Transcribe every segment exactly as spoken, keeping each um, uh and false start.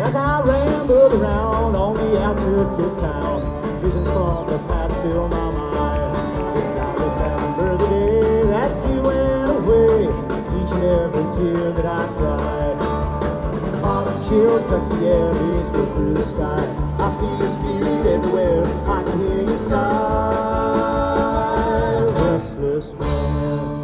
As I rambled around on the outskirts of town, visions from the past fill my mind. And I remember the day that you went away, each and every tear that I cried. Autumn chill cuts the air, breeze blow through the sky. I feel your spirit everywhere, I can hear you sigh. Restless wind.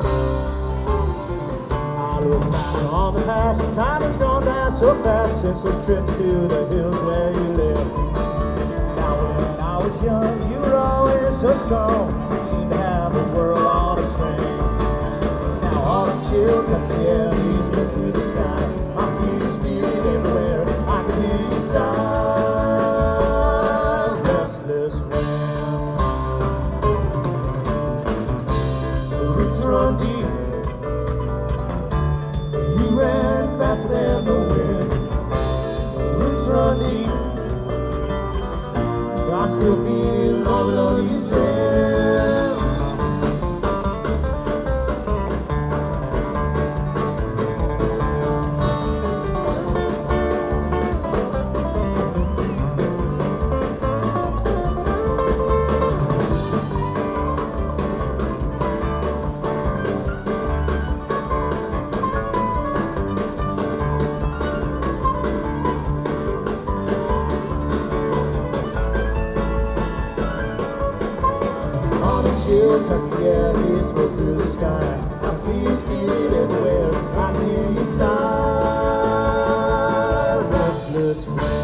I look back on the past, and time has gone by so fast since those trips to the hills where you live. Now when I was young, you were always so strong, seemed to have the world on a string. Now autumn chill cuts the air, breeze blow through the sky. I feel your spirit everywhere, I can hear you sigh. Restless wind. The roots run deep, you ran faster than the wind. The roots run deep, I still feel all the love you send. Chill cuts the air, breeze flow through the sky. I feel your spirit everywhere, I hear you sigh. Restless wind.